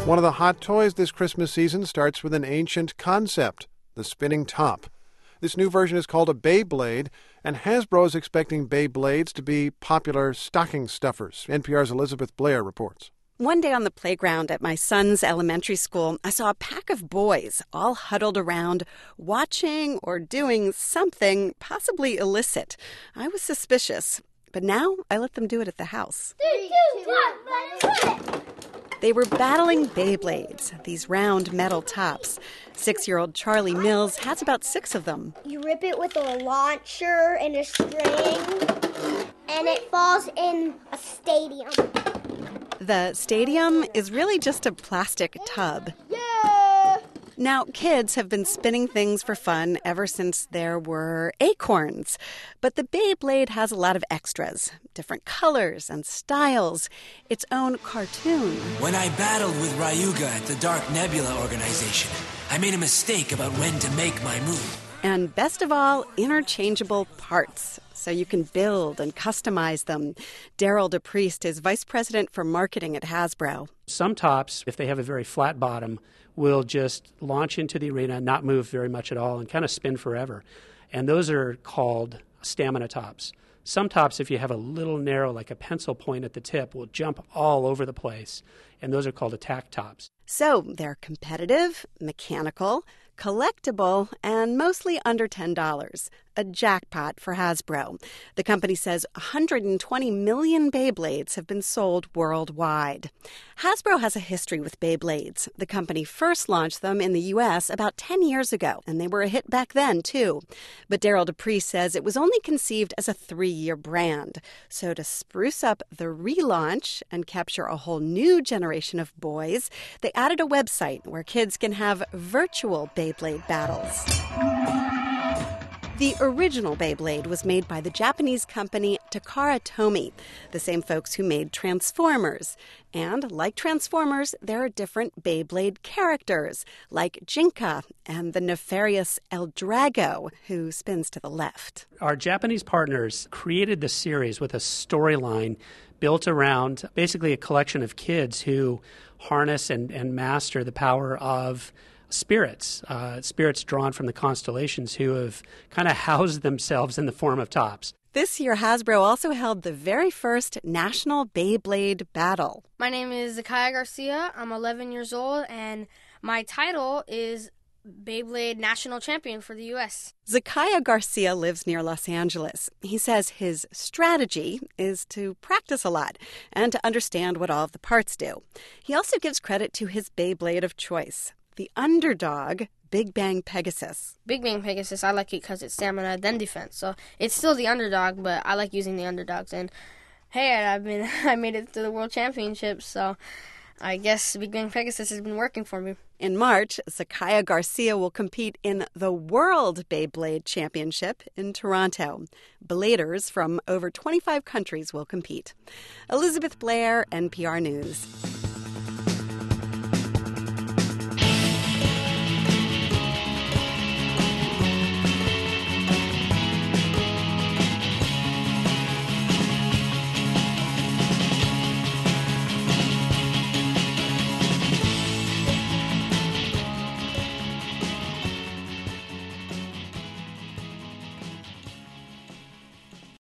One of the hot toys this Christmas season starts with an ancient concept, the spinning top. This new version is called a Beyblade, and Hasbro is expecting Beyblades to be popular stocking stuffers. NPR's Elizabeth Blair reports. One day on the playground at my son's elementary school, I saw a pack of boys all huddled around, watching or doing something possibly illicit. I was suspicious, but now I let them do it at the house. 3, 2, 1, let it They were battling Beyblades, these round metal tops. 6-year-old Charlie Mills has about 6 of them. You rip it with a launcher and a string, and it falls in a stadium. The stadium is really just a plastic tub. Yeah! Now, kids have been spinning things for fun ever since there were acorns. But the Beyblade has a lot of extras, different colors and styles, its own cartoon. When I battled with Ryuga at the Dark Nebula organization, I made a mistake about when to make my move. And best of all, interchangeable parts, so you can build and customize them. Daryl DePriest is vice president for marketing at Hasbro. Some tops, if they have a very flat bottom, will just launch into the arena, not move very much at all, and kind of spin forever. And those are called stamina tops. Some tops, if you have a little narrow, like a pencil point at the tip, will jump all over the place, and those are called attack tops. So they're competitive, mechanical, collectible, and mostly under $10. A jackpot for Hasbro. The company says 120 million Beyblades have been sold worldwide. Hasbro has a history with Beyblades. The company first launched them in the U.S. about 10 years ago, and they were a hit back then, too. But Daryl DePriest says it was only conceived as a 3-year brand. So to spruce up the relaunch and capture a whole new generation of boys, they added a website where kids can have virtual Beyblade battles. The original Beyblade was made by the Japanese company Takara Tomy, the same folks who made Transformers. And like Transformers, there are different Beyblade characters, like Jinka and the nefarious El Drago, who spins to the left. Our Japanese partners created the series with a storyline built around basically a collection of kids who harness and master the power of spirits drawn from the constellations who have kind of housed themselves in the form of tops. This year, Hasbro also held the very first National Beyblade Battle. My name is Zakiah Garcia. I'm 11 years old, and my title is Beyblade National Champion for the U.S. Zakiah Garcia lives near Los Angeles. He says his strategy is to practice a lot and to understand what all of the parts do. He also gives credit to his Beyblade of choice, the underdog, Big Bang Pegasus. Big Bang Pegasus, I like it because it's stamina, then defense. So it's still the underdog, but I like using the underdogs. And hey, I made it to the World Championships, so I guess Big Bang Pegasus has been working for me. In March, Zakiah Garcia will compete in the World Beyblade Championship in Toronto. Bladers from over 25 countries will compete. Elizabeth Blair, NPR News.